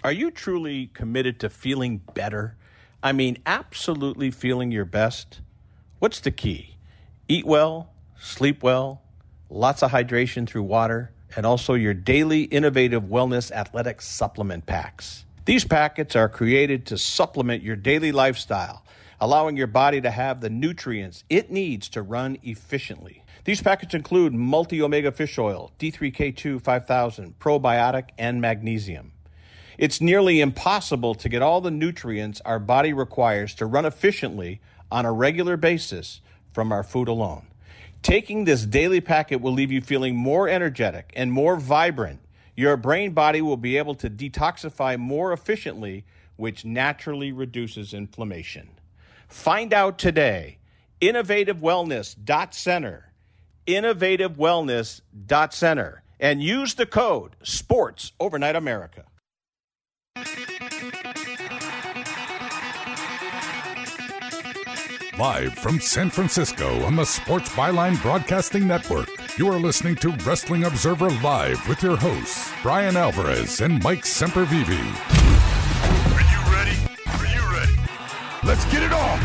Are you truly committed to feeling better? I mean, absolutely feeling your best? What's the key? Eat well, sleep well, lots of hydration through water, and also your daily innovative wellness athletic supplement packs. These packets are created to supplement your daily lifestyle, allowing your body to have the nutrients it needs to run efficiently. These packets include multi-omega fish oil, D3K2 5000, probiotic, and magnesium. It's nearly impossible to get all the nutrients our body requires to run efficiently on a regular basis from our food alone. Taking this daily packet will leave you feeling more energetic and more vibrant. Your brain body will be able to detoxify more efficiently, which naturally reduces inflammation. Find out today. InnovativeWellness.center. InnovativeWellness.center. And use the code SPORTS Overnight America. Live from San Francisco on the Sports Byline Broadcasting Network, you are listening to Wrestling Observer Live with your hosts, Brian Alvarez and Mike Sempervive. Are you ready? Are you ready? Let's get it on!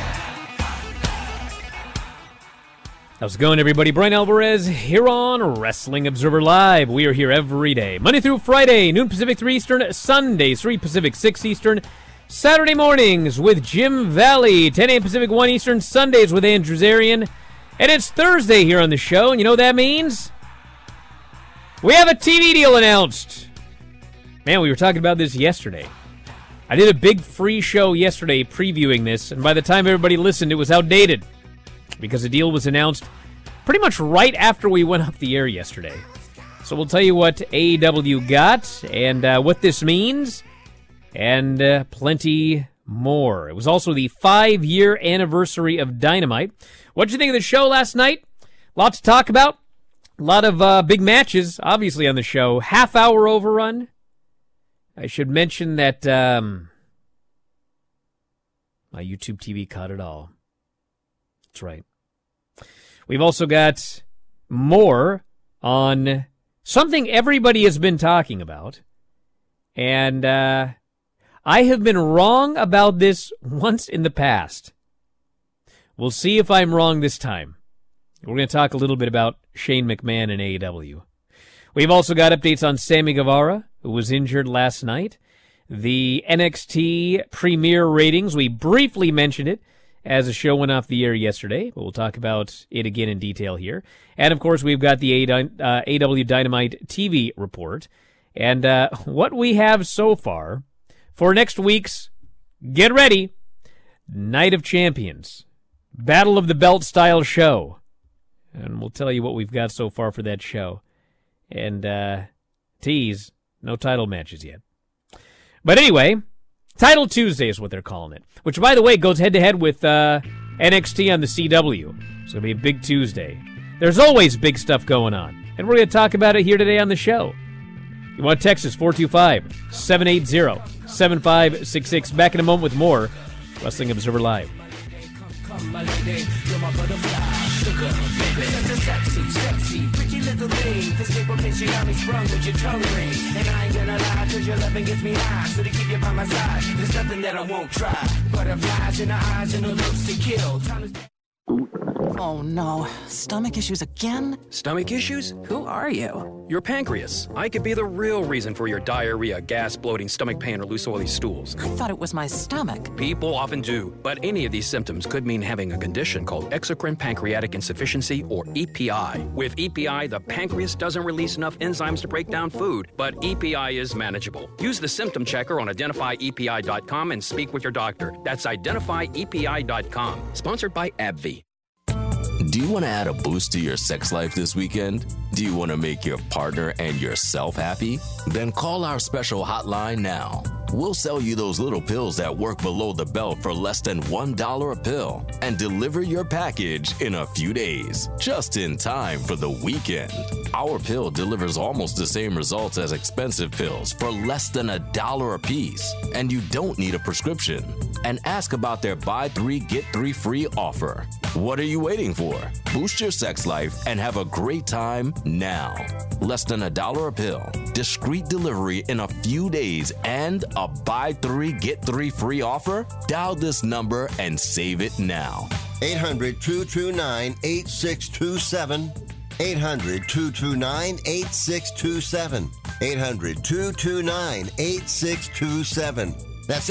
How's it going, everybody? Brian Alvarez here on Wrestling Observer Live. We are here every day, Monday through Friday, noon Pacific, 3 Eastern, Sundays, 3 Pacific, 6 Eastern, Saturday mornings with Jim Valley, 10 a.m. Pacific, 1 Eastern, Sundays with Andrew Zarian. And it's Thursday here on the show, and you know what that means? We have a TV deal announced. Man, we were talking about this yesterday. I did a big free show yesterday previewing this, and by the time everybody listened, it was outdated because the deal was announced pretty much right after we went off the air yesterday. So we'll tell you what AEW got and what this means, and plenty more. It was also the 5-year anniversary of Dynamite. What'd you think of the show last night? Lot to talk about. A lot of big matches, obviously, on the show. Half-hour overrun. I should mention that my YouTube TV caught it all. That's right. We've also got more on something everybody has been talking about. And I have been wrong about this once in the past. We'll see if I'm wrong this time. We're going to talk a little bit about Shane McMahon and AEW. We've also got updates on Sammy Guevara, who was injured last night. The NXT Premier ratings, we briefly mentioned it as the show went off the air yesterday, but we'll talk about it again in detail here. And, of course, we've got the AEW Dynamite TV report. And what we have so far for next week's, get ready, Night of Champions, Battle of the Belt style show. And we'll tell you what we've got so far for that show. And tease, no title matches yet. But anyway, Title Tuesday is what they're calling it, which, by the way, goes head-to-head with NXT on the CW. It's going to be a big Tuesday. There's always big stuff going on, and we're going to talk about it here today on the show. You want to text us, 425-780-7566. Back in a moment with more Wrestling Observer Live. Oh no, stomach issues again? Stomach issues? Who are you? Your pancreas. I could be the real reason for your diarrhea, gas, bloating, stomach pain, or loose oily stools. I thought it was my stomach. People often do, but any of these symptoms could mean having a condition called exocrine pancreatic insufficiency, or EPI. With EPI, the pancreas doesn't release enough enzymes to break down food, but EPI is manageable. Use the symptom checker on identifyepi.com and speak with your doctor. That's identifyepi.com. Sponsored by AbbVie. Do you want to add a boost to your sex life this weekend? Do you want to make your partner and yourself happy? Then call our special hotline now. We'll sell you those little pills that work below the belt for less than $1 a pill and deliver your package in a few days, just in time for the weekend. Our pill delivers almost the same results as expensive pills for less than $1 a piece, and you don't need a prescription. And ask about their buy 3 get 3 free offer. What are you waiting for? Boost your sex life and have a great time now. Less than $1 a pill, discreet delivery in a few days, and a buy 3 get 3 free offer? Dial this number and save it now. 800-229-8627. 800-229-8627. 800-229-8627. That's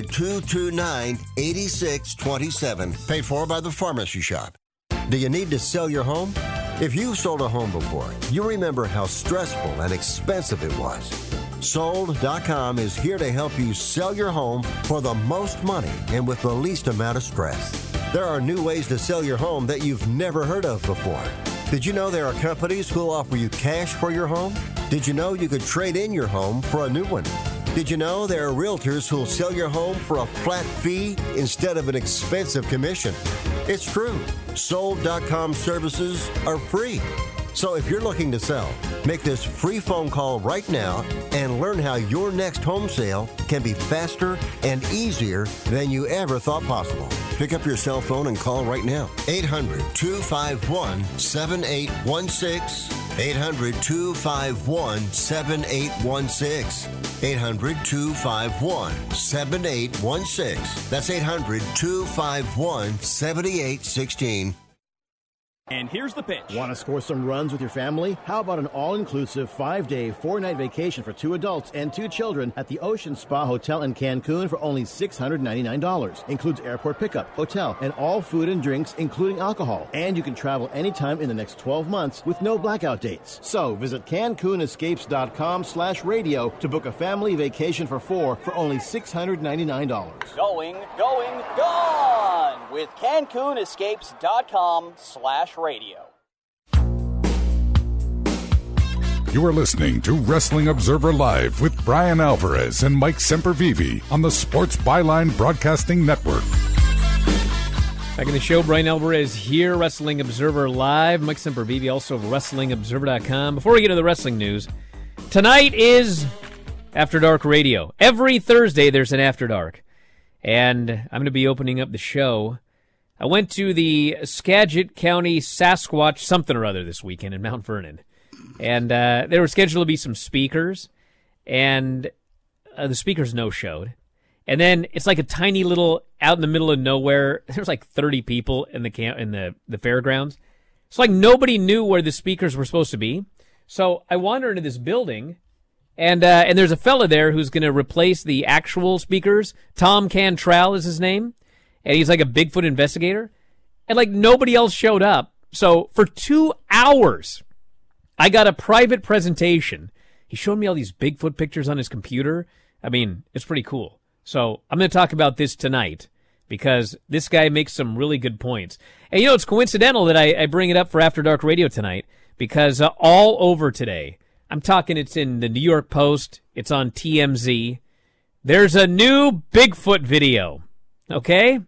800-229-8627. Paid for by the Pharmacy Shop. Do you need to sell your home? If you've sold a home before, you remember how stressful and expensive it was. Sold.com is here to help you sell your home for the most money and with the least amount of stress. There are new ways to sell your home that you've never heard of before. Did you know there are companies who'll offer you cash for your home? Did you know you could trade in your home for a new one? Did you know there are realtors who'll sell your home for a flat fee instead of an expensive commission? It's true. Sold.com services are free. So if you're looking to sell, make this free phone call right now and learn how your next home sale can be faster and easier than you ever thought possible. Pick up your cell phone and call right now. 800-251-7816. 800-251-7816. 800-251-7816. That's 800-251-7816. And here's the pitch. Want to score some runs with your family? How about an all-inclusive 5-day, 4-night vacation for 2 adults and 2 children at the Ocean Spa Hotel in Cancun for only $699. Includes airport pickup, hotel, and all food and drinks, including alcohol. And you can travel anytime in the next 12 months with no blackout dates. So visit CancunEscapes.com/radio to book a family vacation for 4 for only $699. Going, gone with CancunEscapes.com/radio. You are listening to Wrestling Observer Live with Brian Alvarez and Mike Sempervive on the Sports Byline Broadcasting Network. Back in the show, Brian Alvarez here, Wrestling Observer Live. Mike Sempervive, also of WrestlingObserver.com. Before we get to the wrestling news, tonight is After Dark Radio. Every Thursday there's an After Dark. And I'm going to be opening up the show. I went to the Skagit County Sasquatch something or other this weekend in Mount Vernon. And there were scheduled to be some speakers. And the speakers no-showed. And then it's like a tiny little, out in the middle of nowhere, there's like 30 people in the fairgrounds. It's like nobody knew where the speakers were supposed to be. So I wander into this building, and there's a fella there who's going to replace the actual speakers. Tom Cantrell is his name. And he's like a Bigfoot investigator. And like nobody else showed up. So for 2 hours, I got a private presentation. He showed me all these Bigfoot pictures on his computer. I mean, it's pretty cool. So I'm going to talk about this tonight because this guy makes some really good points. And you know, it's coincidental that I bring it up for After Dark Radio tonight because all over today, I'm talking it's in the New York Post. It's on TMZ. There's a new Bigfoot video. Okay?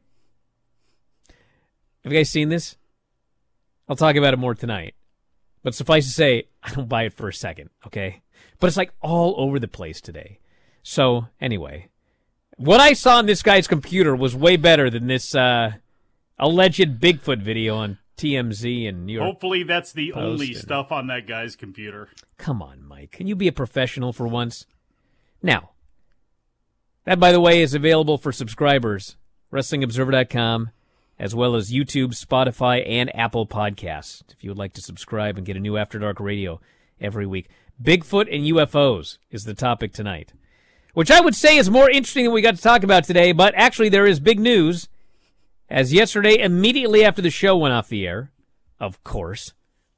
Have you guys seen this? I'll talk about it more tonight. But suffice to say, I don't buy it for a second, okay? But it's like all over the place today. So, anyway, what I saw on this guy's computer was way better than this alleged Bigfoot video on TMZ and New York. Hopefully that's the Post only stuff on that guy's computer. Come on, Mike. Can you be a professional for once? Now, that, by the way, is available for subscribers. WrestlingObserver.com, as well as YouTube, Spotify, and Apple Podcasts, if you would like to subscribe and get a new After Dark Radio every week. Bigfoot and UFOs is the topic tonight, which I would say is more interesting than we got to talk about today, but actually there is big news, as yesterday, immediately after the show went off the air, of course,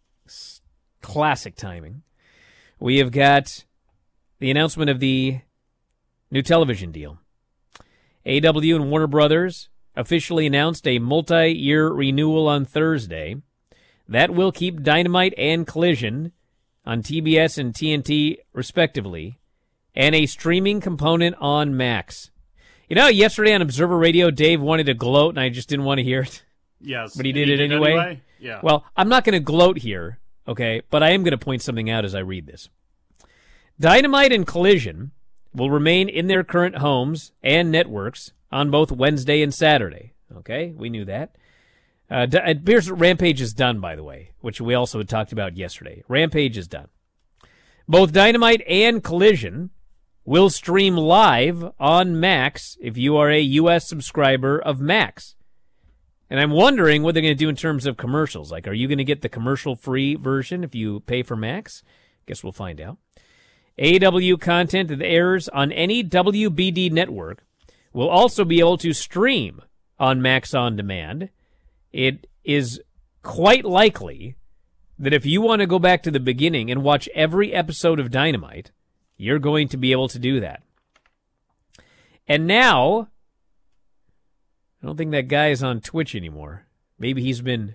classic timing, we have got the announcement of the new television deal. AEW and Warner Brothers officially announced a multi-year renewal on Thursday. That will keep Dynamite and Collision on TBS and TNT, respectively, and a streaming component on Max. You know, yesterday on Observer Radio, Dave wanted to gloat, and I just didn't want to hear it. Yes. But he did it anyway. Yeah. Well, I'm not going to gloat here, okay? But I am going to point something out as I read this. Dynamite and Collision will remain in their current homes and networks on both Wednesday and Saturday. Okay, we knew that. Rampage is done, by the way, which we also had talked about yesterday. Rampage is done. Both Dynamite and Collision will stream live on Max if you are a U.S. subscriber of Max. And I'm wondering what they're going to do in terms of commercials. Like, are you going to get the commercial-free version if you pay for Max? Guess we'll find out. AEW content that airs on any WBD network will also be able to stream on Max On Demand. It is quite likely that if you want to go back to the beginning and watch every episode of Dynamite, you're going to be able to do that. And now, I don't think that guy is on Twitch anymore. Maybe he's been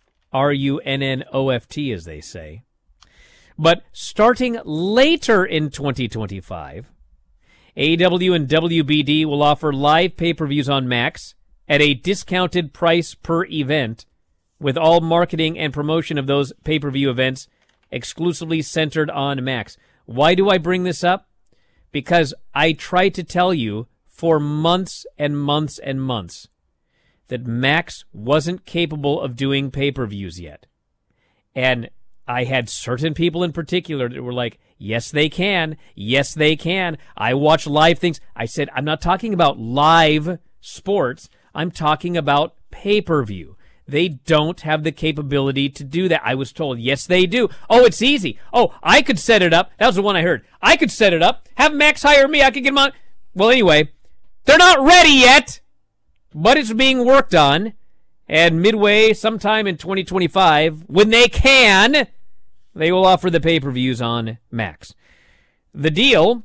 RUNNOFT, as they say. But starting later in 2025, AEW and WBD will offer live pay-per-views on Max at a discounted price per event, with all marketing and promotion of those pay-per-view events exclusively centered on Max. Why do I bring this up? Because I tried to tell you for months and months and months that Max wasn't capable of doing pay-per-views yet. And I had certain people in particular that were like, yes, they can. Yes, they can. I watch live things. I said, I'm not talking about live sports. I'm talking about pay-per-view. They don't have the capability to do that. I was told, yes, they do. Oh, it's easy. Oh, I could set it up. That was the one I heard. I could set it up. Have Max hire me. I could get him on. Well, anyway, they're not ready yet, but it's being worked on. And midway, sometime in 2025, when they can, they will offer the pay-per-views on Max. The deal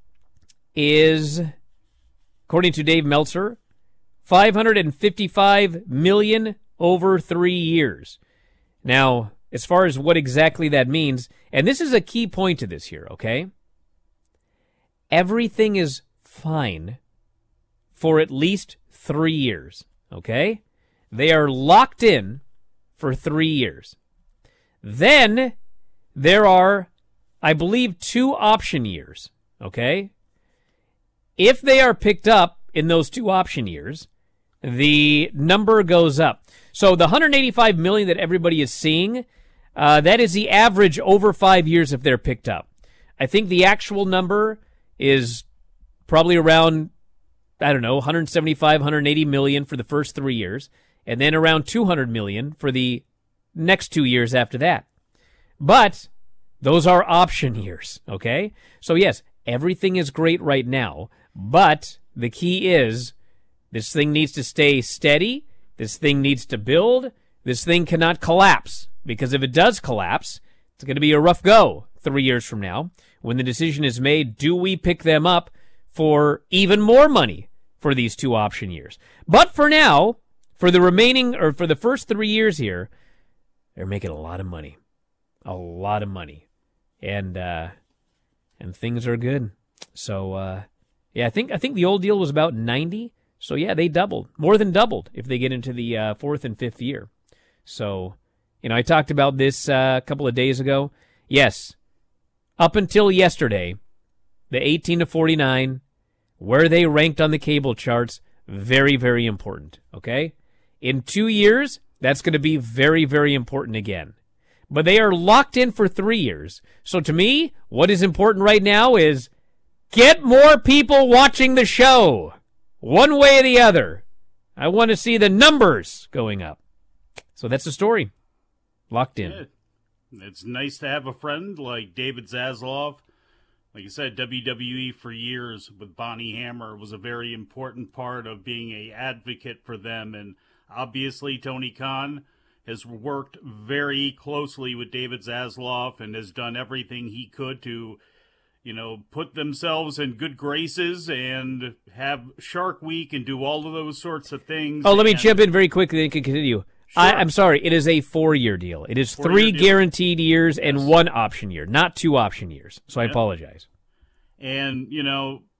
is, according to Dave Meltzer, $555 million over 3 years. Now, as far as what exactly that means, and this is a key point to this here, okay? Everything is fine for at least 3 years, okay? They are locked in for 3 years. Then there are, I believe, 2 option years, okay? If they are picked up in those 2 option years, the number goes up. So the $185 million that everybody is seeing, that is the average over 5 years if they're picked up. I think the actual number is probably around, I don't know, 175, 180 million for the first 3 years, and then around 200 million for the next 2 years after that. But those are option years, okay? So yes, everything is great right now, but the key is this thing needs to stay steady. This thing needs to build. This thing cannot collapse, because if it does collapse, it's going to be a rough go 3 years from now when the decision is made, do we pick them up for even more money for these 2 option years? But for now, for the remaining, or for the first 3 years here, they're making a lot of money. A lot of money. And things are good. So, yeah, I think the old deal was about 90. So, yeah, they doubled. More than doubled if they get into the 4th and 5th year. So, you know, I talked about this a couple of days ago. Yes, up until yesterday, the 18 to 49, where they ranked on the cable charts, very, very important, okay? In 2 years, that's going to be very, very important again. But they are locked in for 3 years. So to me, what is important right now is get more people watching the show. One way or the other. I want to see the numbers going up. So that's the story. Locked in. Yeah. It's nice to have a friend like David Zaslav. Like you said, WWE for years with Bonnie Hammer was a very important part of being an advocate for them. And obviously Tony Khan has worked very closely with David Zaslav and has done everything he could to, you know, put themselves in good graces and have Shark Week and do all of those sorts of things. Oh, let me chip in very quickly and continue. Sure. I'm sorry, it is a 4-year deal. It is 3 guaranteed years and 1 option year, not 2 option years. So I apologize. And, you know,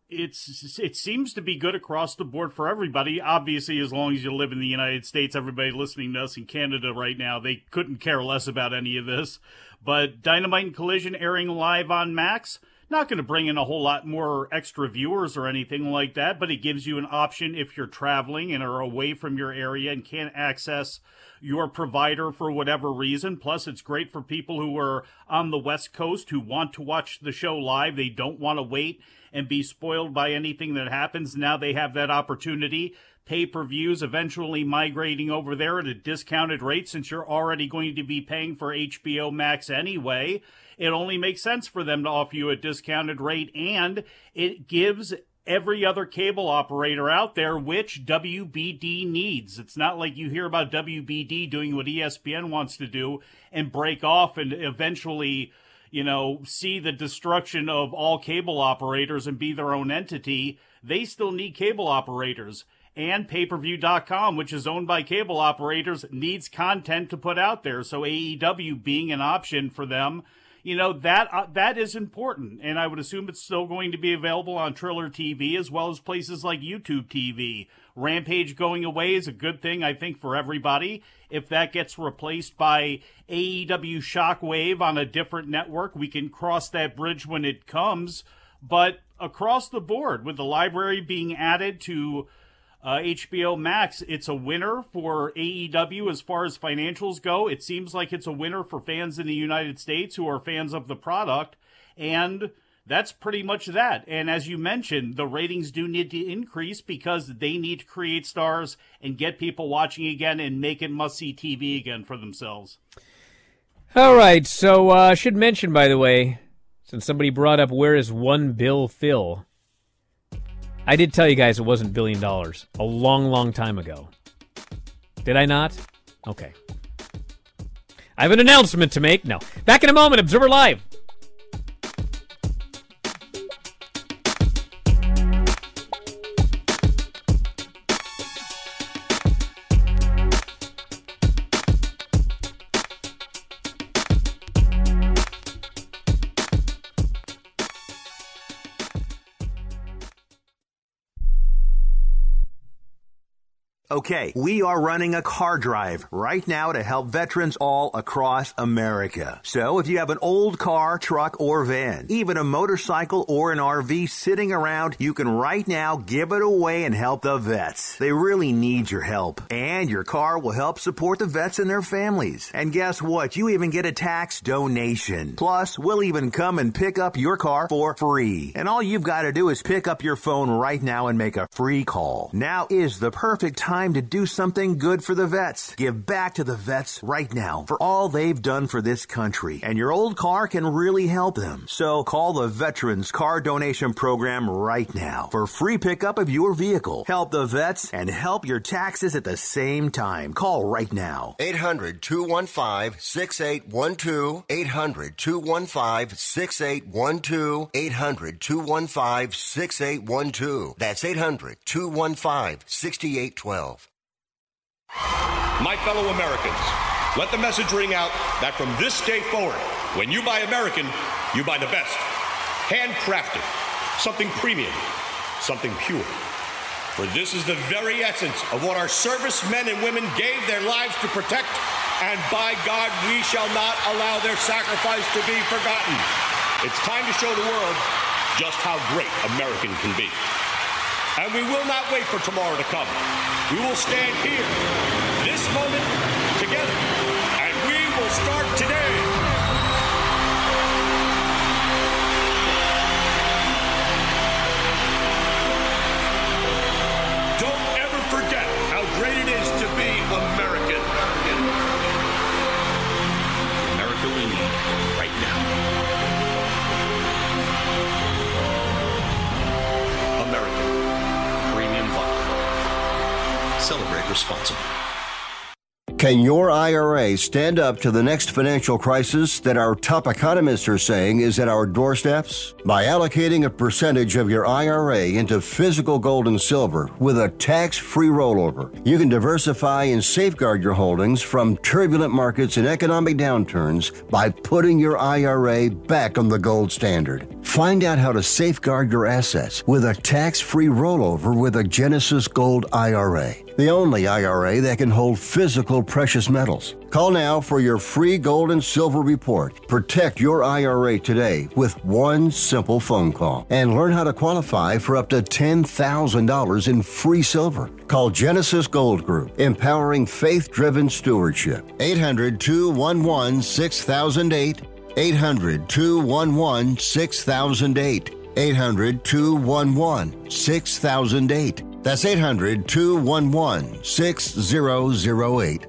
it seems to be good across the board for everybody. Obviously, as long as you live in the United States, everybody listening to us in Canada right now, they couldn't care less about any of this. But Dynamite and Collision airing live on Max, not going to bring in a whole lot more extra viewers or anything like that, but it gives you an option if you're traveling and are away from your area and can't access your provider for whatever reason. Plus, it's great for people who are on the West Coast who want to watch the show live. They don't want to wait and be spoiled by anything that happens. Now they have that opportunity. Pay-per-views eventually migrating over there at a discounted rate since you're already going to be paying for HBO Max anyway. It only makes sense for them to offer you a discounted rate, and it gives every other cable operator out there which WBD needs. It's not like you hear about WBD doing what ESPN wants to do and break off and eventually, see the destruction of all cable operators and be their own entity. They still need cable operators. And pay-per-view.com, which is owned by cable operators, needs content to put out there. So AEW being an option for them, that is important. And I would assume it's still going to be available on Triller TV as well as places like YouTube TV. Rampage going away is a good thing, I think, for everybody. If that gets replaced by AEW Shockwave on a different network, we can cross that bridge when it comes. But across the board, with the library being added to HBO Max, it's a winner for AEW as far as financials go. It seems like it's a winner for fans in the United States who are fans of the product, and that's pretty much that. And as you mentioned, the ratings do need to increase because they need to create stars and get people watching again and make it must-see TV again for themselves. All right, so I should mention, by the way, since somebody brought up where is One Bill Phil, I did tell you guys it wasn't $1 billion a long, long time ago. Did I not? Okay. I have an announcement to make. No. Back in a moment, Observer Live. Okay, we are running a car drive right now to help veterans all across America. So if you have an old car, truck, or van, even a motorcycle or an RV sitting around, you can right now give it away and help the vets. They really need your help. And your car will help support the vets and their families. And guess what? You even get a tax donation. Plus, we'll even come and pick up your car for free. And all you've got to do is pick up your phone right now and make a free call. Now is the perfect time to do something good for the vets. Give back to the vets right now for all they've done for this country. And your old car can really help them. So call the Veterans Car Donation Program right now for free pickup of your vehicle. Help the vets and help your taxes at the same time. Call right now. 800-215-6812. 800-215-6812. 800-215-6812. That's 800-215-6812. My fellow Americans, let the message ring out that from this day forward, when you buy American, you buy the best. Handcrafted, something premium, something pure. For this is the very essence of what our servicemen and women gave their lives to protect, and by God, we shall not allow their sacrifice to be forgotten. It's time to show the world just how great American can be. And we will not wait for tomorrow to come. We will stand here, this moment, together, and we will start today. Don't ever forget how great it is to be American. America we need right now. American. Premium vodka. Celebrate responsibly. Can your IRA stand up to the next financial crisis that our top economists are saying is at our doorsteps? By allocating a percentage of your IRA into physical gold and silver with a tax-free rollover, you can diversify and safeguard your holdings from turbulent markets and economic downturns by putting your IRA back on the gold standard. Find out how to safeguard your assets with a tax-free rollover with a Genesis Gold IRA, the only IRA that can hold physical precious metals. Call now for your free gold and silver report. Protect your IRA today with one simple phone call and learn how to qualify for up to $10,000 in free silver. Call Genesis Gold Group, empowering faith-driven stewardship. 800-211-6008. 800-211-6008. 800-211-6008. That's 800-211-6008.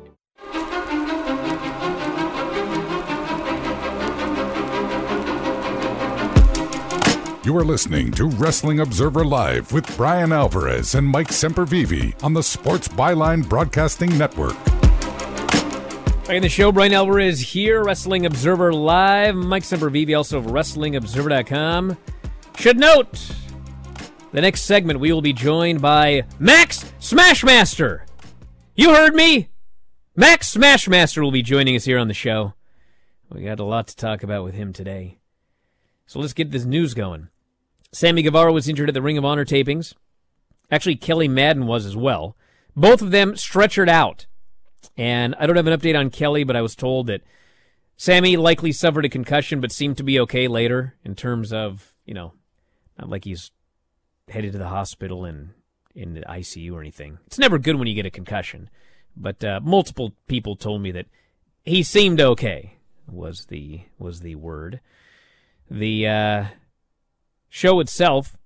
You are listening to Wrestling Observer Live with Brian Alvarez and Mike Sempervive on the Sports Byline Broadcasting Network. Back in the show, Brian Alvarez here, Wrestling Observer Live. Mike Sempervive, also of WrestlingObserver.com. Should note, the next segment we will be joined by Max Smashmaster. You heard me. Max Smashmaster will be joining us here on the show. We got a lot to talk about with him today. So let's get this news going. Sammy Guevara was injured at the Ring of Honor tapings. Actually, Kelly Madden was as well. Both of them stretchered out. And I don't have an update on Kelly, but I was told that Sammy likely suffered a concussion, but seemed to be okay later in terms of, not like he's headed to the hospital and in the ICU or anything. It's never good when you get a concussion. But multiple people told me that he seemed okay, was the word. The show itself,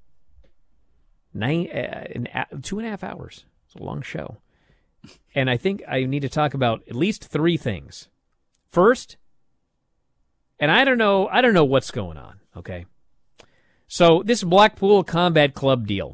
2.5 hours. It's a long show. And I think I need to talk about at least 3 things. First, and I don't know what's going on, okay? So this Blackpool Combat Club deal.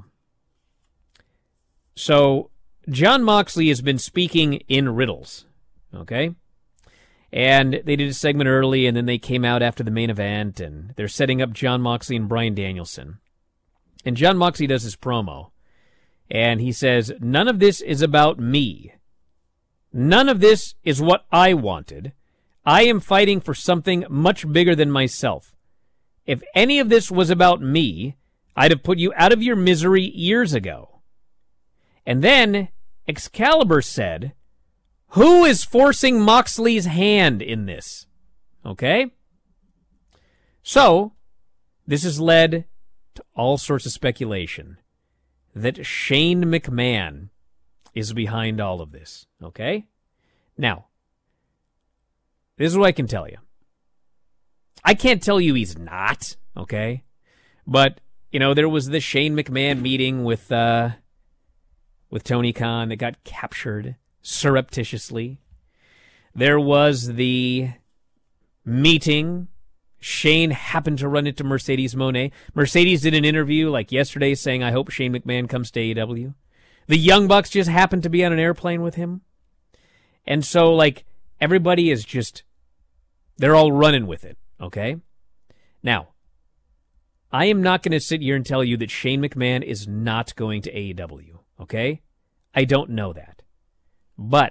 So Jon Moxley has been speaking in riddles, okay? And they did a segment early, and then they came out after the main event, and they're setting up Jon Moxley and Bryan Danielson. And Jon Moxley does his promo, and he says, "None of this is about me. None of this is what I wanted. I am fighting for something much bigger than myself. If any of this was about me, I'd have put you out of your misery years ago." And then Excalibur said, "Who is forcing Moxley's hand in this?" Okay? So, this has led to all sorts of speculation that Shane McMahon is behind all of this. Okay? Now, this is what I can tell you. I can't tell you he's not, okay? But, there was the Shane McMahon meeting with Tony Khan that got captured surreptitiously. There was the meeting. Shane happened to run into Mercedes Moné. Mercedes did an interview like yesterday saying, "I hope Shane McMahon comes to AEW." The Young Bucks just happened to be on an airplane with him. And so, everybody is just, they're all running with it, okay? Now, I am not going to sit here and tell you that Shane McMahon is not going to AEW, okay? I don't know that. But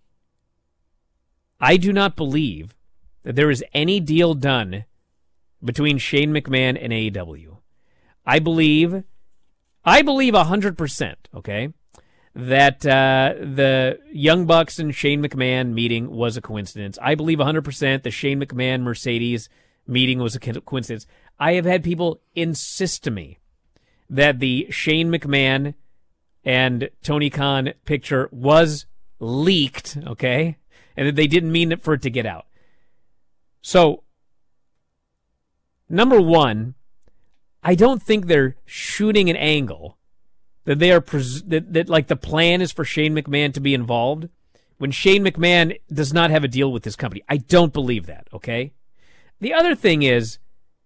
I do not believe that there is any deal done between Shane McMahon and AEW. I believe 100%, okay, that the Young Bucks and Shane McMahon meeting was a coincidence. I believe 100% the Shane McMahon Mercedes meeting was a coincidence. I have had people insist to me that the Shane McMahon and Tony Khan picture was leaked, okay, and that they didn't mean for it to get out. So, number one, I don't think they're shooting an angle that they are that the plan is for Shane McMahon to be involved when Shane McMahon does not have a deal with this company. I don't believe that, okay? The other thing is,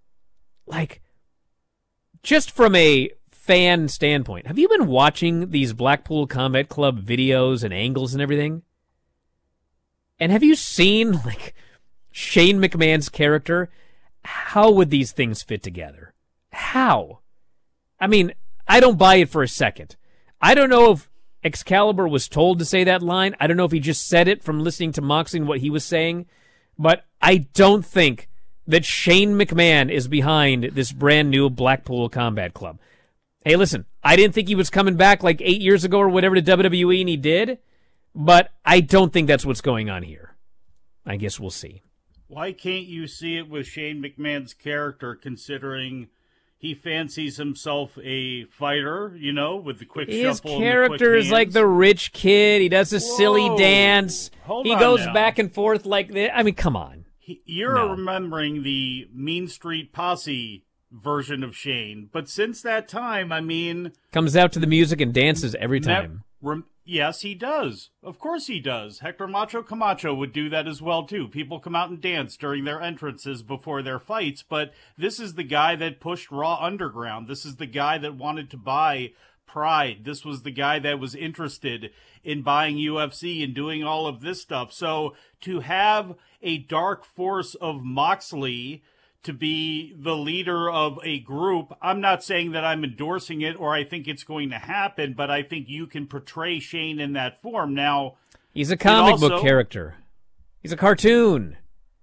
just from a fan standpoint, have you been watching these Blackpool Combat Club videos and angles and everything? And have you seen, Shane McMahon's character? How would these things fit together? How? I mean, I don't buy it for a second. I don't know if Excalibur was told to say that line. I don't know if he just said it from listening to Moxley and what he was saying. But I don't think that Shane McMahon is behind this brand new Blackpool Combat Club. Hey, listen, I didn't think he was coming back like 8 years ago or whatever to WWE, and he did, but I don't think that's what's going on here. I guess we'll see. Why can't you see it with Shane McMahon's character, considering he fancies himself a fighter, you know, with the quick His shuffle character is like the rich kid. He does a silly dance. He goes back and forth like this. I mean, come on. You're remembering the Mean Street Posse version of Shane, but since that time, I mean... Comes out to the music and dances every time. Yes, he does. Of course he does. Hector Macho Camacho would do that as well, too. People come out and dance during their entrances before their fights, but this is the guy that pushed Raw Underground. This is the guy that wanted to buy Pride. This was the guy that was interested in buying UFC and doing all of this stuff. So to have a dark force of Moxley to be the leader of a group, I'm not saying that I'm endorsing it or I think it's going to happen, but I think you can portray Shane in that form. Now, he's a comic book character. He's a cartoon.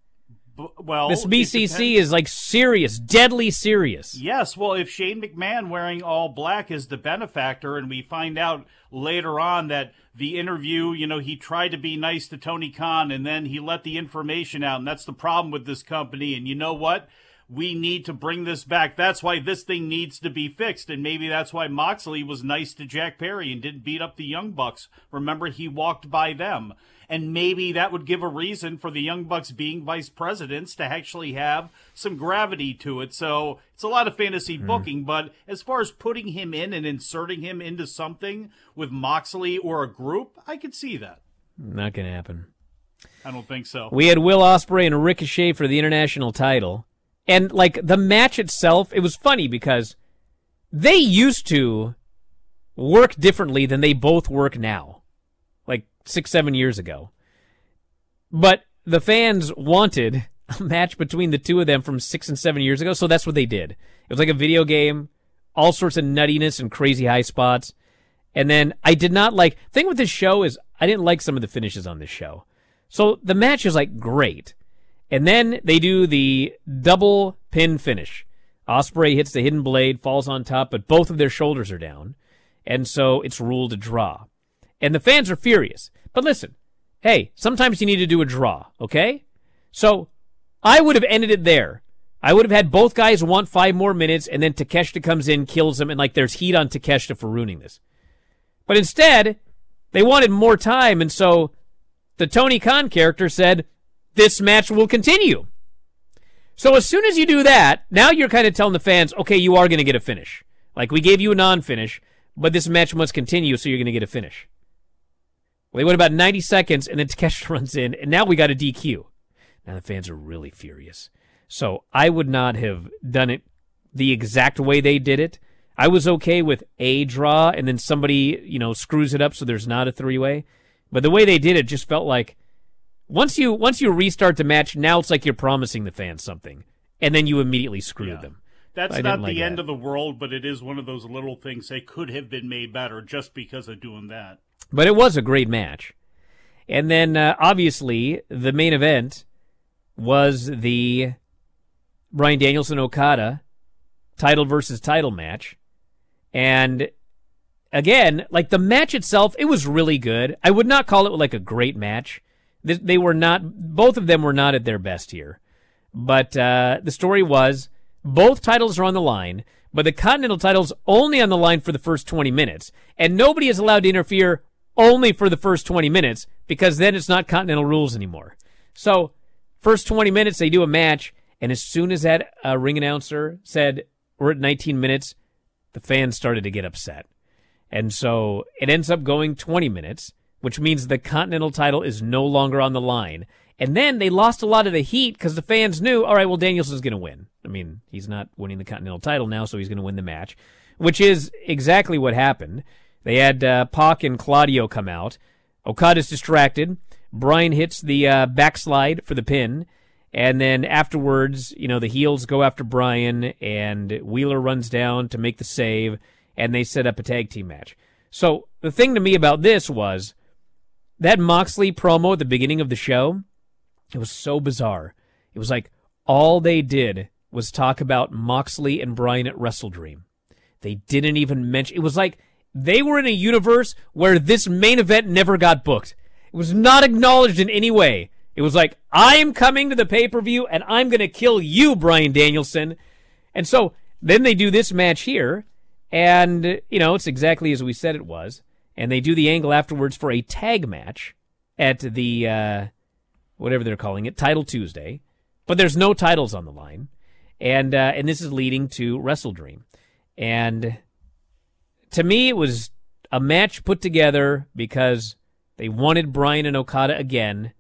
Well, this BCC is like serious, deadly serious. Yes, well, if Shane McMahon wearing all black is the benefactor, and we find out later on that the interview, you know, he tried to be nice to Tony Khan, and then he let the information out, and that's the problem with this company. And you know what? We need to bring this back. That's why this thing needs to be fixed, and maybe that's why Moxley was nice to Jack Perry and didn't beat up the Young Bucks. Remember, he walked by them. And maybe that would give a reason for the Young Bucks being vice presidents to actually have some gravity to it. So it's a lot of fantasy booking, but as far as putting him in and inserting him into something with Moxley or a group, I could see that. Not going to happen. I don't think so. We had Will Ospreay and Ricochet for the international title. And, like, the match itself, it was funny because they used to work differently than they both work now. 6-7 years ago. But the fans wanted a match between the two of them from 6 and 7 years ago, so that's what they did. It was like a video game, all sorts of nuttiness and crazy high spots. And then I did not like... The thing with this show is I didn't like some of the finishes on this show. So the match is great. And then they do the double pin finish. Ospreay hits the hidden blade, falls on top, but both of their shoulders are down. And so it's ruled a draw. And the fans are furious. But listen, hey, sometimes you need to do a draw, okay? So I would have ended it there. I would have had both guys want 5 more minutes, and then Takeshita comes in, kills him, and there's heat on Takeshita for ruining this. But instead, they wanted more time, and so the Tony Khan character said, this match will continue. So as soon as you do that, now you're kind of telling the fans, okay, you are going to get a finish. We gave you a non-finish, but this match must continue, so you're going to get a finish. Well, they went about 90 seconds, and then Takeshita runs in, and now we got a DQ. Now the fans are really furious. So I would not have done it the exact way they did it. I was okay with a draw, and then somebody, screws it up so there's not a 3-way. But the way they did it just felt like once you restart the match, now it's like you're promising the fans something, and then you immediately screwed them. That's not the end of the world, but it is one of those little things that could have been made better just because of doing that. But it was a great match. And then, obviously, the main event was the Bryan Danielson-Okada title versus title match. And, again, the match itself, it was really good. I would not call it, a great match. They were not, both of them were not at their best here. But the story was, both titles are on the line, but the Continental title's only on the line for the first 20 minutes. And nobody is allowed to interfere only for the first 20 minutes, because then it's not Continental rules anymore. So, first 20 minutes, they do a match, and as soon as that ring announcer said, we're at 19 minutes, the fans started to get upset. And so, it ends up going 20 minutes, which means the Continental title is no longer on the line. And then they lost a lot of the heat, because the fans knew, all right, well, Danielson's going to win. I mean, he's not winning the Continental title now, so he's going to win the match, which is exactly what happened. They had Pac and Claudio come out. Okada's distracted. Bryan hits the backslide for the pin. And then afterwards, the heels go after Bryan, and Wheeler runs down to make the save, and they set up a tag team match. So the thing to me about this was that Moxley promo at the beginning of the show, it was so bizarre. It was all they did was talk about Moxley and Bryan at Wrestle Dream. They didn't even mention... It was like they were in a universe where this main event never got booked. It was not acknowledged in any way. It was like, I am coming to the pay-per-view, and I'm going to kill you, Bryan Danielson. And so then they do this match here, and, it's exactly as we said it was. And they do the angle afterwards for a tag match at the, whatever they're calling it, Title Tuesday. But there's no titles on the line. And this is leading to Wrestle Dream. And to me, it was a match put together because they wanted Bryan and Okada again.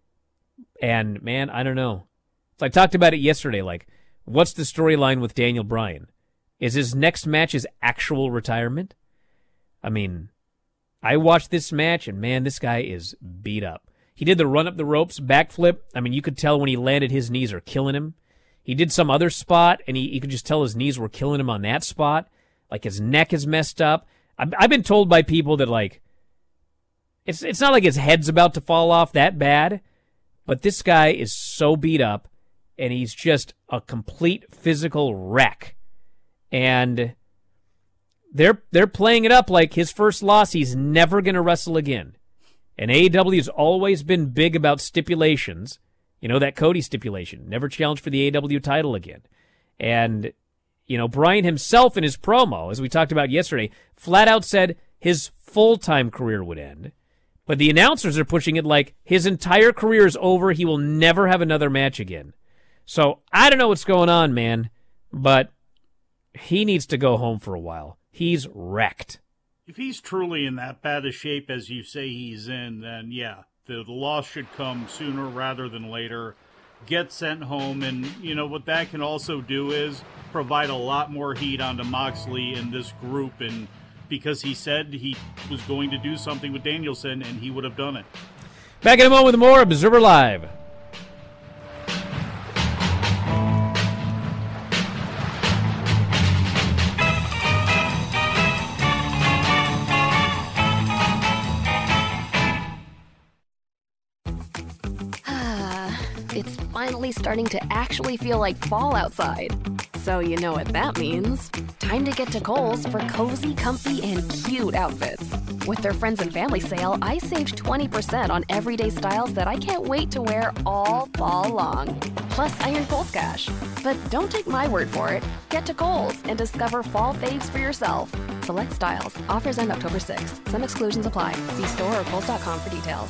And, man, I don't know. So I talked about it yesterday, like, what's the storyline with Daniel Bryan? Is his next match his actual retirement? I mean, I watched this match, and, man, this guy is beat up. He did the run-up-the-ropes backflip. I mean, you could tell when he landed, his knees are killing him. He did some other spot, and you could just tell his knees were killing him on that spot. Like, his neck is messed up. I've been told by people that, like, it's not like his head's about to fall off that bad, but this guy is so beat up, and he's just a complete physical wreck. And they're playing it up like his first loss, he's never going to wrestle again. And AEW has always been big about stipulations. That Cody stipulation, never challenge for the AEW title again. And, Bryan himself in his promo, as we talked about yesterday, flat out said his full-time career would end. But the announcers are pushing it like his entire career is over, he will never have another match again. So, I don't know what's going on, man, but he needs to go home for a while. He's wrecked. If he's truly in that bad a shape as you say he's in, then yeah, the loss should come sooner rather than later. Get sent home, and what that can also do is provide a lot more heat onto Moxley in this group, and because he said he was going to do something with Danielson, and he would have done it. Back in a moment with more Observer Live. It's finally starting to actually feel like fall outside. So you know what that means. Time to get to Kohl's for cozy, comfy, and cute outfits. With their friends and family sale, I saved 20% on everyday styles that I can't wait to wear all fall long. Plus, I earned Kohl's Cash. But don't take my word for it. Get to Kohl's and discover fall faves for yourself. Select styles. Offers end October 6th. Some exclusions apply. See store or kohls.com for details.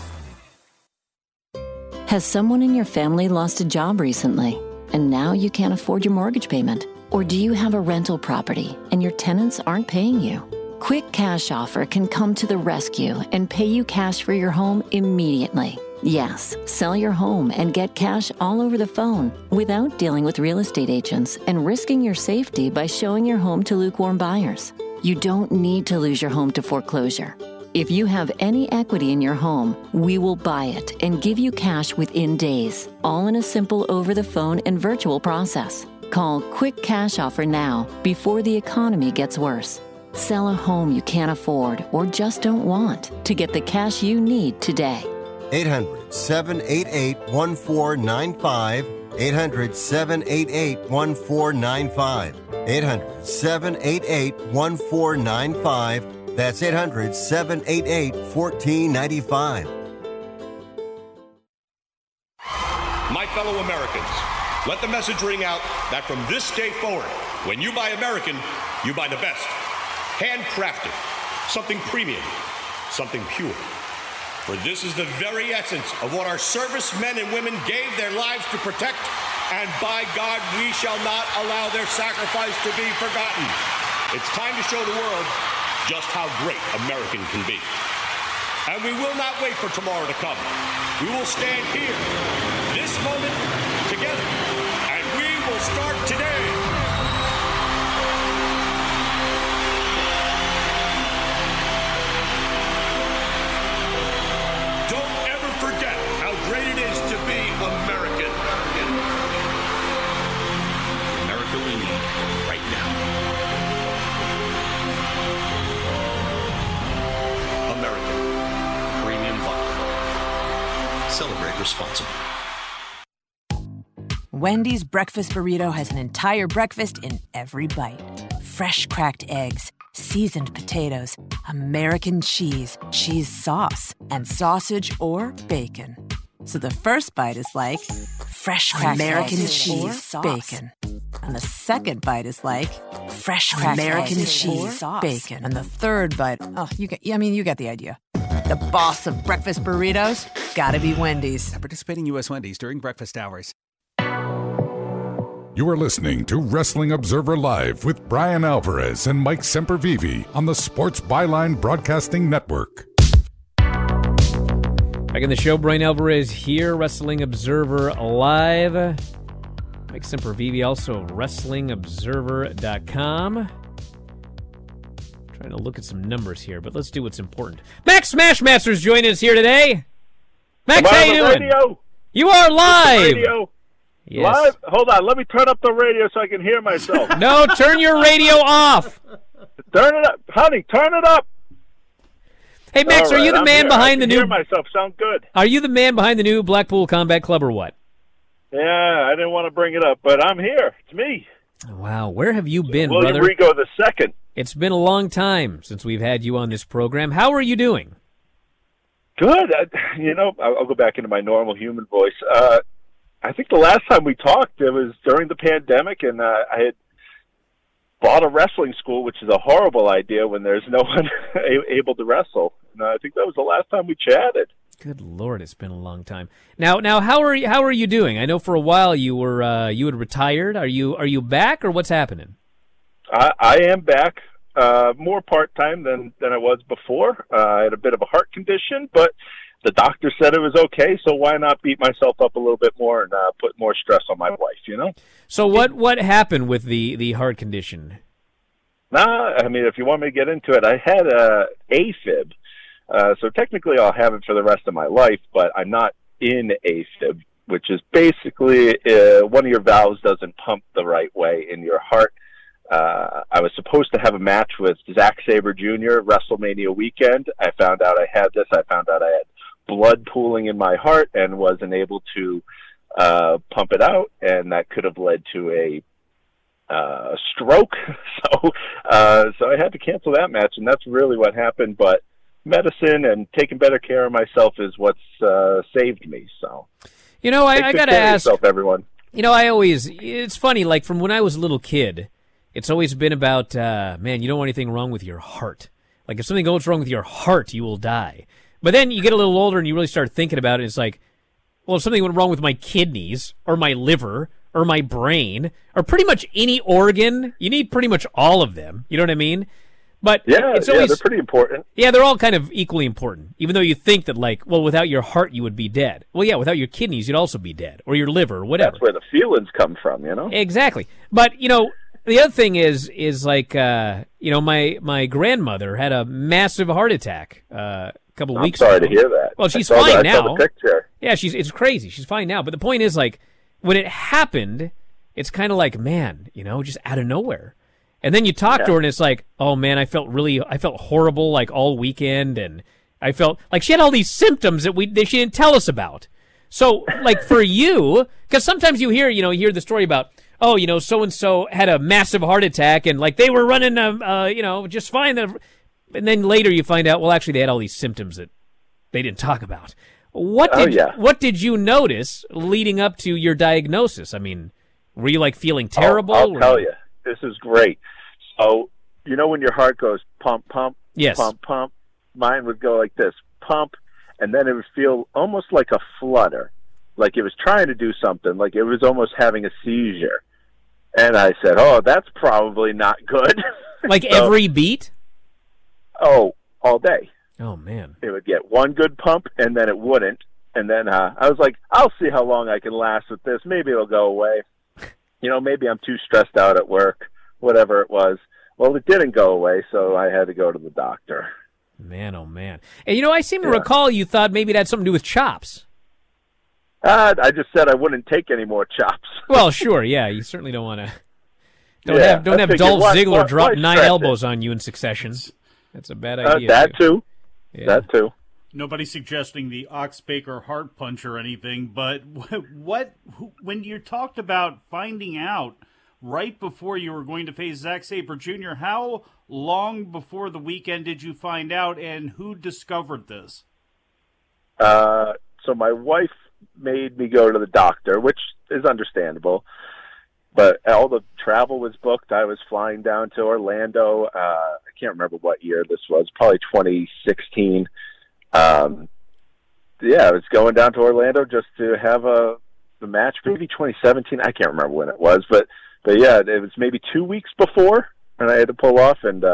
Has someone in your family lost a job recently, and now you can't afford your mortgage payment? Or do you have a rental property and your tenants aren't paying you? Quick Cash Offer can come to the rescue and pay you cash for your home immediately. Yes, sell your home and get cash all over the phone without dealing with real estate agents and risking your safety by showing your home to lukewarm buyers. You don't need to lose your home to foreclosure. If you have any equity in your home, we will buy it and give you cash within days, all in a simple over-the-phone and virtual process. Call Quick Cash Offer now before the economy gets worse. Sell a home you can't afford or just don't want to get the cash you need today. 800-788-1495. 800-788-1495. 800-788-1495. That's 800-788-1495. My fellow Americans, let the message ring out that from this day forward, when you buy American, you buy the best. Handcrafted, something premium, something pure. For this is the very essence of what our servicemen and women gave their lives to protect, and by God, we shall not allow their sacrifice to be forgotten. It's time to show the world just how great American can be. And we will not wait for tomorrow to come. We will stand here, this moment, together, and we will start today. Don't ever forget how great it is to be American. America we need right now. American Premium Vodka. Celebrate responsibly. Wendy's breakfast burrito has an entire breakfast in every bite. Fresh cracked eggs, seasoned potatoes, American cheese, cheese sauce, and sausage or bacon. So the first bite is like fresh cracked American cheese, bacon. And the second bite is like fresh cracked American cheese, bacon. And the third bite, you get the idea. The boss of breakfast burritos, gotta be Wendy's. Participating U.S. Wendy's during breakfast hours. You are listening to Wrestling Observer Live with Brian Alvarez and Mike Sempervive on the Sports Byline Broadcasting Network. Back in the show, Brian Alvarez here, Wrestling Observer Live. Mike Sempervive, also WrestlingObserver.com. Trying to look at some numbers here, but let's do what's important. Max Smashmaster's joining us here today. Max, how you doing? Radio. You are live. Radio. Yes. Live? Hold on, let me turn up the radio so I can hear myself. No, turn your radio off. Turn it up. Honey, turn it up. Hey, Max, All right, are you the I'm man here. behind the I can new... hear myself. Sound good. Are you the man behind the new Blackpool Combat Club or what? Yeah, I didn't want to bring it up, but I'm here. It's me. Wow, where have you been, William brother? Rigo the second. It's been a long time since we've had you on this program. How are you doing? Good. I'll go back into my normal human voice. I think the last time we talked, it was during the pandemic, and I had bought a wrestling school, which is a horrible idea when there's no one able to wrestle. And I think that was the last time we chatted. Good Lord, it's been a long time. Now, how are you doing? I know for a while you had retired. Are you back, or what's happening? I am back, more part-time than I was before. I had a bit of a heart condition, but the doctor said it was okay, so why not beat myself up a little bit more and put more stress on my wife, So what happened with the heart condition? If you want me to get into it, I had AFib. So technically I'll have it for the rest of my life, but I'm not in AFib, which is basically one of your valves doesn't pump the right way in your heart. I was supposed to have a match with Zack Sabre Jr. WrestleMania weekend. I found out I had this. I found out I had blood pooling in my heart and wasn't able to pump it out, and that could have led to a stroke. So I had to cancel that match, and that's really what happened. But medicine and taking better care of myself is what's saved me. So, I got to ask yourself, everyone. It's funny, like from when I was a little kid, it's always been about, man, you don't want anything wrong with your heart. Like if something goes wrong with your heart, you will die. But then you get a little older and you really start thinking about it. It's like, well, if something went wrong with my kidneys or my liver or my brain or pretty much any organ, you need pretty much all of them. You know what I mean? But it's always, they're pretty important. Yeah, they're all kind of equally important, even though you think that, like, well, without your heart, you would be dead. Well, yeah, without your kidneys, you'd also be dead, or your liver, or whatever. That's where the feelings come from, Exactly. But, the other thing is like, my grandmother had a massive heart attack a couple of weeks ago. I'm sorry to hear that. Well, she's fine now. I saw the picture. Yeah, it's crazy. She's fine now. But the point is, like, when it happened, it's kind of like, man, just out of nowhere. And then you talk to her, and it's like, oh, man, I felt horrible, like, all weekend, and I felt like she had all these symptoms that she didn't tell us about. So, like, for you, because sometimes you hear the story about, oh, so-and-so had a massive heart attack, and, like, they were running, just fine. And then later you find out, well, actually, they had all these symptoms that they didn't talk about. What did you notice leading up to your diagnosis? I mean, were you, like, feeling terrible? I'll tell you. This is great. So, when your heart goes pump, pump, yes. pump, pump, mine would go like this, pump, and then it would feel almost like a flutter, like it was trying to do something, like it was almost having a seizure. And I said, oh, that's probably not good. Like every beat? Oh, all day. Oh, man. It would get one good pump, and then it wouldn't. And then I was like, I'll see how long I can last with this. Maybe it'll go away. Maybe I'm too stressed out at work, whatever it was. Well, it didn't go away, so I had to go to the doctor. Man, oh, man. And, I seem to recall you thought maybe it had something to do with chops. I just said I wouldn't take any more chops. Well, sure, yeah. You certainly don't want to. Don't have Dolph Ziggler drop 9 elbows on you in succession. That's a bad idea. That too. Yeah. That too. Nobody's suggesting the Ox Baker heart punch or anything, but when you talked about finding out right before you were going to face Zack Sabre Jr., how long before the weekend did you find out, and who discovered this? So my wife made me go to the doctor, which is understandable. But all the travel was booked. I was flying down to Orlando. I can't remember what year this was, probably 2016. I was going down to Orlando just to have the match, maybe 2017. I can't remember when it was, but yeah, it was maybe 2 weeks before, and I had to pull off, and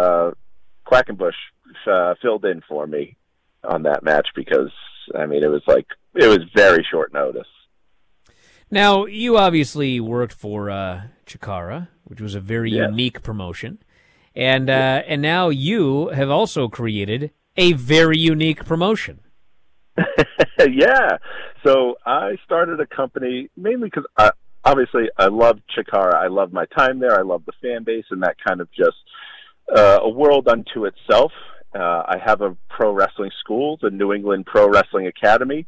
Quackenbush filled in for me on that match because, I mean, it was very short notice. Now, you obviously worked for Chikara, which was a very unique promotion, and now you have also created a very unique promotion. Yeah. So I started a company mainly because obviously I love Chikara. I love my time there. I love the fan base and that kind of just a world unto itself. I have a pro wrestling school, the New England Pro Wrestling Academy.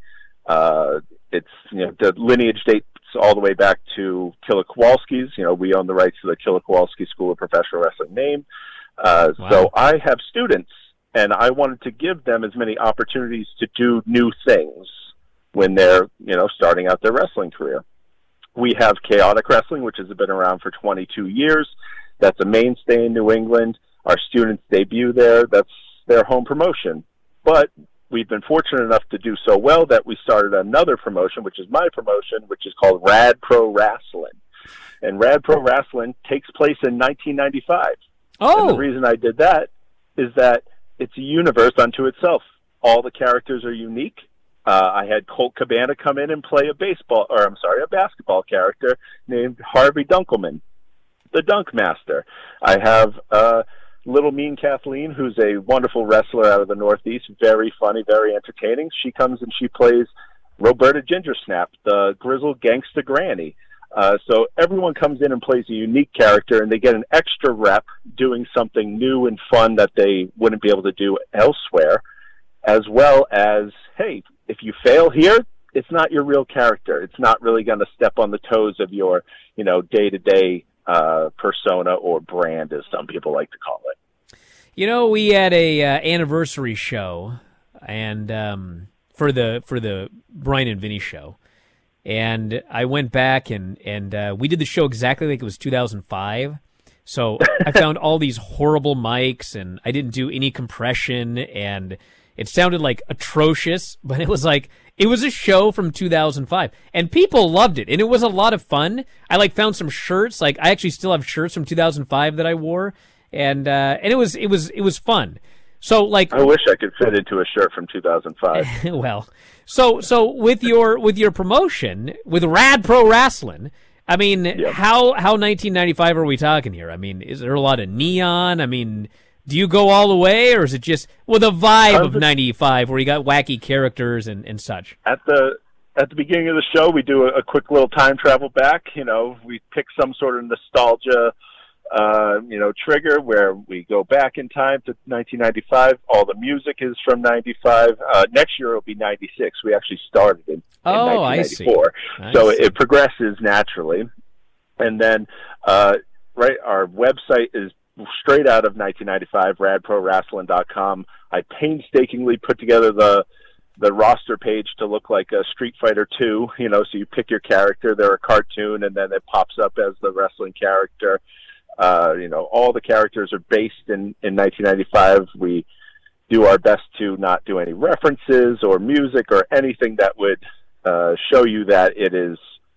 It's, the lineage dates all the way back to Killer Kowalski's. We own the rights to the Killer Kowalski School of Professional Wrestling name. Wow. So I have students, and I wanted to give them as many opportunities to do new things when they're, starting out their wrestling career. We have Chaotic Wrestling, which has been around for 22 years. That's a mainstay in New England. Our students debut there. That's their home promotion. But we've been fortunate enough to do so well that we started another promotion, which is my promotion, which is called Rad Pro Wrestling. And Rad Pro Wrestling takes place in 1995. Oh. And the reason I did that is that it's a universe unto itself. All the characters are unique. I had Colt Cabana come in and play a basketball character named Harvey Dunkelman, the Dunk Master. I have Little Mean Kathleen, who's a wonderful wrestler out of the Northeast, very funny, very entertaining. She comes and she plays Roberta Gingersnap, the grizzled gangsta granny. So everyone comes in and plays a unique character, and they get an extra rep doing something new and fun that they wouldn't be able to do elsewhere, as well as, hey, if you fail here, it's not your real character. It's not really going to step on the toes of your, day-to-day persona or brand, as some people like to call it. We had a anniversary show, and for the Brian and Vinny show, and I went back and we did the show exactly like it was 2005. So I found all these horrible mics, and I didn't do any compression, and it sounded like atrocious, but it was a show from 2005, and people loved it, and it was a lot of fun. I found some shirts, I actually still have shirts from 2005 that I wore, and it was fun. So I wish I could fit into a shirt from 2005. Well, so with your promotion with Rad Pro Wrestling, I mean, how 1995 are we talking here? I mean, is there a lot of neon? I mean, do you go all the way, or is it just the vibe of 95 where you got wacky characters and such? At the beginning of the show, we do a quick little time travel back. We pick some sort of nostalgia, trigger where we go back in time to 1995. All the music is from 95. Next year it'll be 96. We actually started in 1994. So it progresses naturally. And then, our website is straight out of 1995, radprowrestling.com. I painstakingly put together the roster page to look like a Street Fighter 2, so you pick your character, they're a cartoon, and then it pops up as the wrestling character. All the characters are based in 1995. We do our best to not do any references or music or anything that would show you that it is,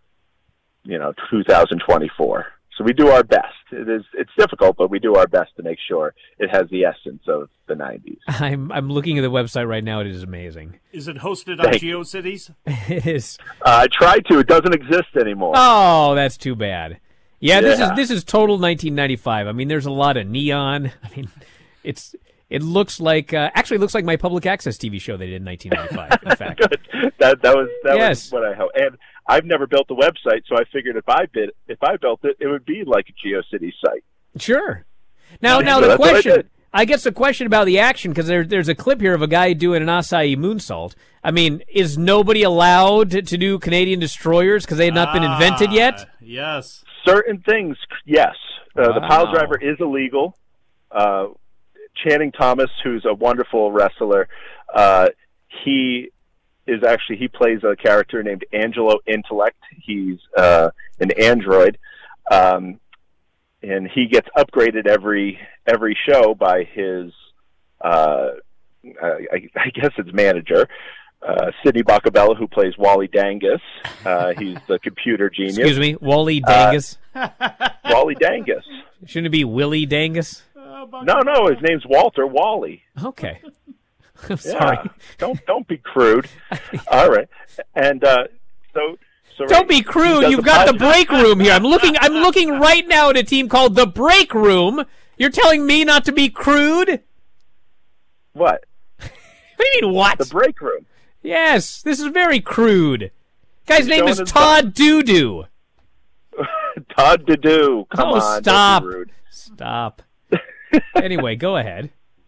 2024. So we do our best. It's difficult, but we do our best to make sure it has the essence of the 90s. I'm looking at the website right now. It is amazing. Is it hosted on GeoCities? It is. I tried to. It doesn't exist anymore. Oh, that's too bad. Yeah, this is total 1995. I mean, there's a lot of neon. I mean, it looks like actually it looks like my public access TV show they did in 1995. In fact, good. That was what I hope. And I've never built a website, so I figured if I built it, it would be like a GeoCities site. Sure. Now the question I guess the question about the action, because there's a clip here of a guy doing an acai moonsault. I mean, is nobody allowed to do Canadian destroyers because they had not been invented yet? Yes. Certain things, yes. The Wow. pile driver is illegal. Channing Thomas, who's a wonderful wrestler, he plays a character named Angelo Intellect. He's an android, and he gets upgraded every show by his, I guess it's manager, Sidney Bacabella, who plays Wally Dangus. He's the computer genius. Excuse me, Wally Dangus? Wally Dangus. Shouldn't it be Willie Dangus? No, his name's Walter Wally. Okay. I'm sorry. Yeah. Don't be crude. All right. And so don't be crude. You've got the break room here. I'm looking right now at a team called the Break Room. You're telling me not to be crude? What? What do you mean, what? The Break Room. Yes, this is very crude. Guy's name is showing his Todd Doodoo. Todd Doodoo. Come on. Stop. Don't be rude. Stop. Anyway, go ahead.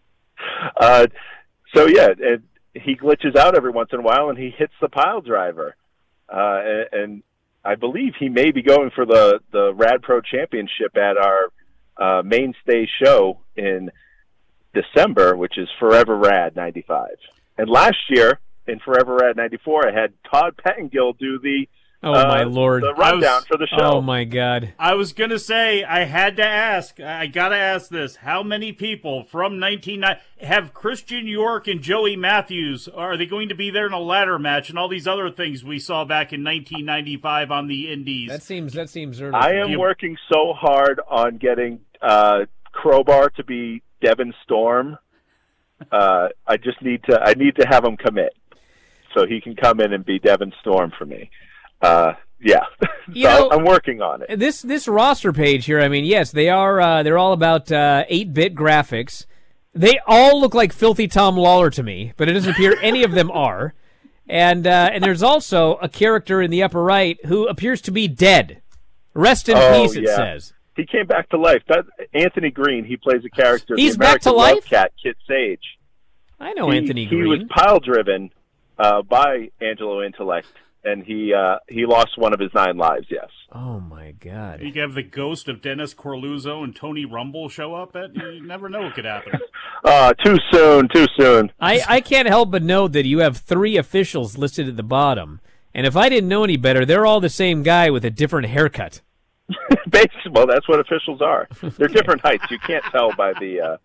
So yeah, he glitches out every once in a while, and he hits the pile driver. And I believe he may be going for the Rad Pro Championship at our mainstay show in December, which is Forever Rad 95. And last year in Forever Rad 94, I had Todd Pettengill do the my Lord, the rundown for the show. Oh my God! I was gonna say I had to ask. I gotta ask this: how many people from 1990 have Christian York and Joey Matthews? Are they going to be there in a ladder match and all these other things we saw back in 1995 on the Indies? That seems early. I am working so hard on getting Crowbar to be Devin Storm. I need to have him commit so he can come in and be Devin Storm for me. Yeah, so I'm working on it. This roster page here, I mean, yes, they are. They're all about 8-bit graphics. They all look like Filthy Tom Lawler to me, but it doesn't appear any of them are. And there's also a character in the upper right who appears to be dead. Rest in peace, it says. He came back to life. That's Anthony Green. He plays a character. He's the back to American life? Cat Kit Sage. I know Anthony Green. He was pile driven by Angelo Intellect. And he lost one of his 9 lives, yes. Oh, my God. You have the ghost of Dennis Corluzzo and Tony Rumble show up. You never know what could happen. Too soon. I can't help but note that you have 3 officials listed at the bottom. And if I didn't know any better, they're all the same guy with a different haircut. Well, that's what officials are. They're different heights. You can't tell by the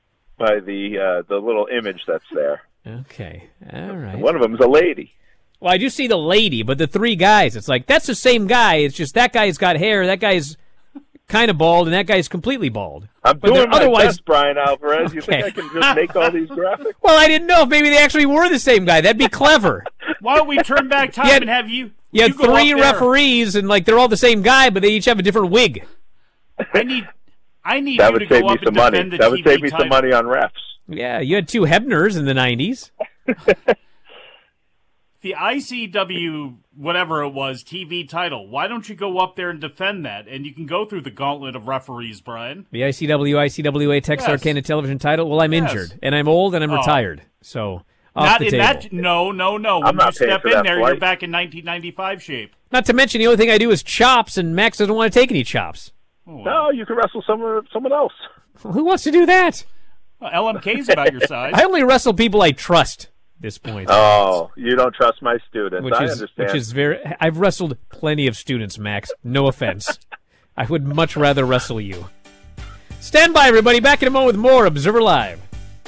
little image that's there. Okay, all right. One of them is a lady. Well, I do see the lady, but the 3 guys, it's like, that's the same guy. It's just that guy's got hair, that guy's kind of bald, and that guy's completely bald. I'm doing my best, Brian Alvarez. Okay. You think I can just make all these graphics? Well, I didn't know if maybe they actually were the same guy. That'd be clever. Why don't we turn back time and have you... You had 3 referees, and like they're all the same guy, but they each have a different wig. I need that you to go up and defend the That would TV save me title. some money on refs. Yeah, you had 2 Hebners in the 90s. The ICW, whatever it was, TV title. Why don't you go up there and defend that? And you can go through the gauntlet of referees, Brian. The ICWA Tex Arcana television title? Well, I'm injured, and I'm old, and I'm retired. So, off the table. No. When you step in there, you're back in 1995 shape. Not to mention, the only thing I do is chops, and Max doesn't want to take any chops. No, you can wrestle someone else. Who wants to do that? Well, LMK's about your size. I only wrestle people I trust at this point. Oh, you don't trust my students. I understand. Which is I've wrestled plenty of students, Max. No offense. I would much rather wrestle you. Stand by, everybody. Back in a moment with more Observer Live.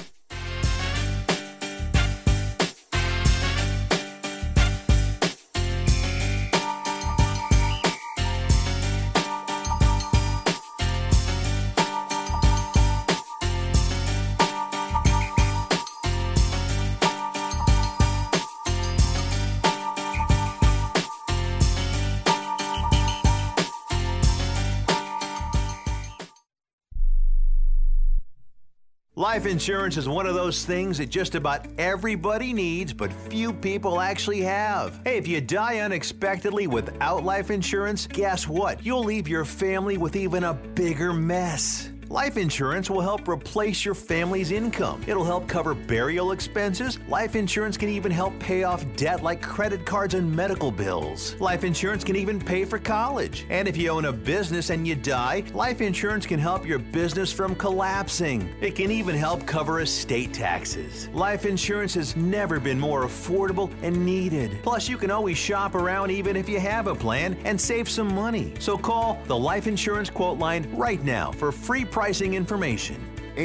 Life insurance is one of those things that just about everybody needs, but few people actually have. Hey, if you die unexpectedly without life insurance, guess what? You'll leave your family with even a bigger mess. Life insurance will help replace your family's income. It'll help cover burial expenses. Life insurance can even help pay off debt like credit cards and medical bills. Life insurance can even pay for college. And if you own a business and you die, life insurance can help your business from collapsing. It can even help cover estate taxes. Life insurance has never been more affordable and needed. Plus, you can always shop around even if you have a plan and save some money. So call the Life Insurance Quote Line right now for free pricing information.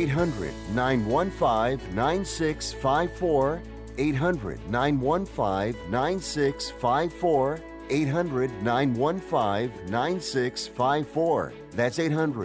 800-915-9654. 800-915-9654. 800-915-9654. That's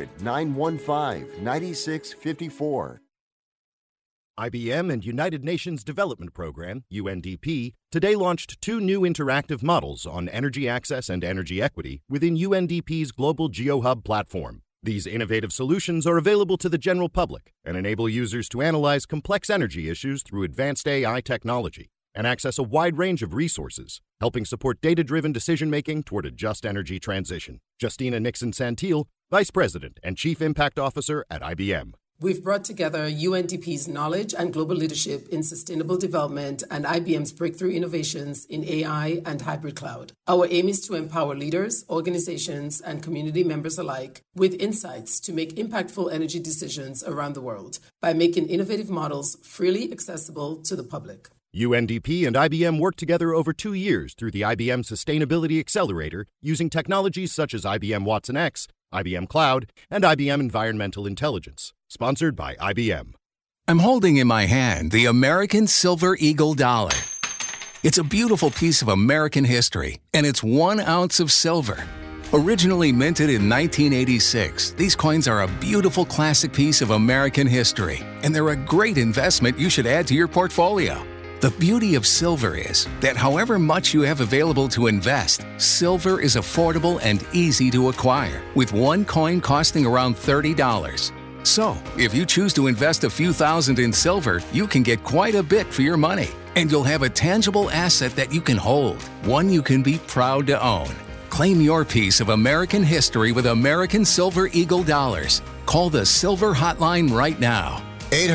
800-915-9654. IBM and United Nations Development Program, UNDP, today launched 2 new interactive models on energy access and energy equity within UNDP's Global GeoHub platform. These innovative solutions are available to the general public and enable users to analyze complex energy issues through advanced AI technology and access a wide range of resources, helping support data-driven decision-making toward a just energy transition. Justina Nixon-Santil, Vice President and Chief Impact Officer at IBM. We've brought together UNDP's knowledge and global leadership in sustainable development and IBM's breakthrough innovations in AI and hybrid cloud. Our aim is to empower leaders, organizations, and community members alike with insights to make impactful energy decisions around the world by making innovative models freely accessible to the public. UNDP and IBM worked together over 2 years through the IBM Sustainability Accelerator using technologies such as IBM Watson X, IBM Cloud, and IBM Environmental Intelligence. Sponsored by IBM. I'm holding in my hand the American Silver Eagle dollar. It's a beautiful piece of American history, and it's 1 ounce of silver. Originally minted in 1986, these coins are a beautiful classic piece of American history, and they're a great investment you should add to your portfolio. The beauty of silver is that however much you have available to invest, silver is affordable and easy to acquire, with 1 coin costing around $30. So, if you choose to invest a few thousand in silver, you can get quite a bit for your money, and you'll have a tangible asset that you can hold, one you can be proud to own. Claim your piece of American history with American Silver Eagle dollars. Call the Silver Hotline right now.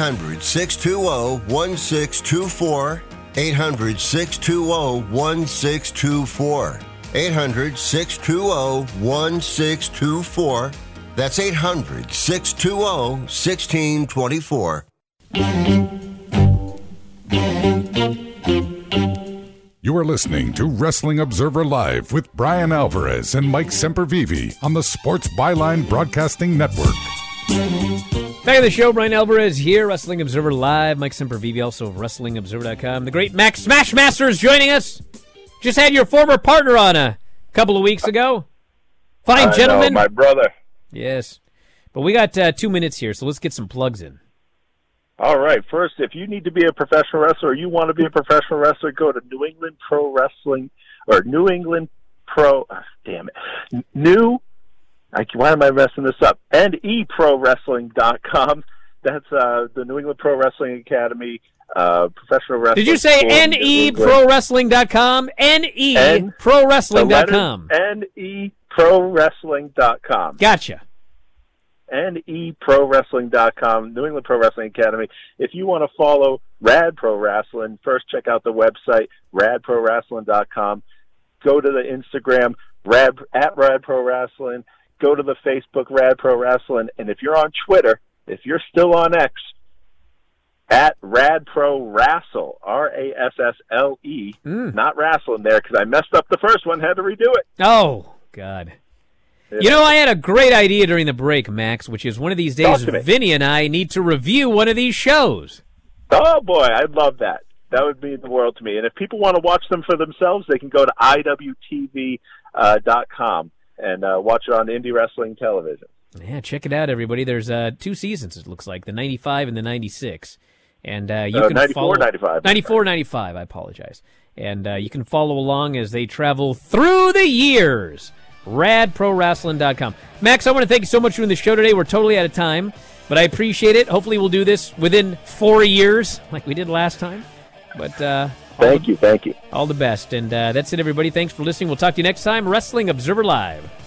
800-620-1624. 800-620-1624. 800-620-1624. That's 800-620-1624. You are listening to Wrestling Observer Live with Brian Alvarez and Mike Sempervive on the Sports Byline Broadcasting Network. Back in the show, Brian Alvarez here, Wrestling Observer Live. Mike Sempervive, also of WrestlingObserver.com. The great Max Smashmaster is joining us. Just had your former partner on a couple of weeks ago. Fine gentleman. My brother. Yes. But we got 2 minutes here, so let's get some plugs in. All right. First, if you need to be a professional wrestler or you want to be a professional wrestler, go to New England Pro Wrestling or New England Pro. Damn it. Why am I messing this up? NEProWrestling.com. That's the New England Pro Wrestling Academy professional wrestling. Did you say NEProWrestling.com? NEProWrestling.com. NEProWrestling.com. Gotcha. NEProWrestling.com, New England Pro Wrestling Academy. If you want to follow Rad Pro Wrestling, first check out the website, radprowrestling.com. Go to the Instagram, at Rad Pro Wrestling. Go to the Facebook, Rad Pro Wrestling. And if you're on Twitter, if you're still on X, at Rad Pro Wrestle, R-A-S-S-L-E, not wrestling there because I messed up the first one, had to redo it. Oh, God. Yeah. You know, I had a great idea during the break, Max, which is one of these days Vinny and I need to review one of these shows. Oh, boy, I'd love that. That would mean the world to me. And if people want to watch them for themselves, they can go to IWTV.com and watch it on Indie Wrestling Television. Yeah, check it out, everybody. There's 2 seasons, it looks like, the 95 and the 96. And you can 94, follow 95. 94, 95, I apologize. And you can follow along as they travel through the years. RadProWrestling.com. Max, I want to thank you so much for doing the show today. We're totally out of time, but I appreciate it. Hopefully we'll do this within 4 years like we did last time. But thank you. All the best. And that's it, everybody. Thanks for listening. We'll talk to you next time. Wrestling Observer Live.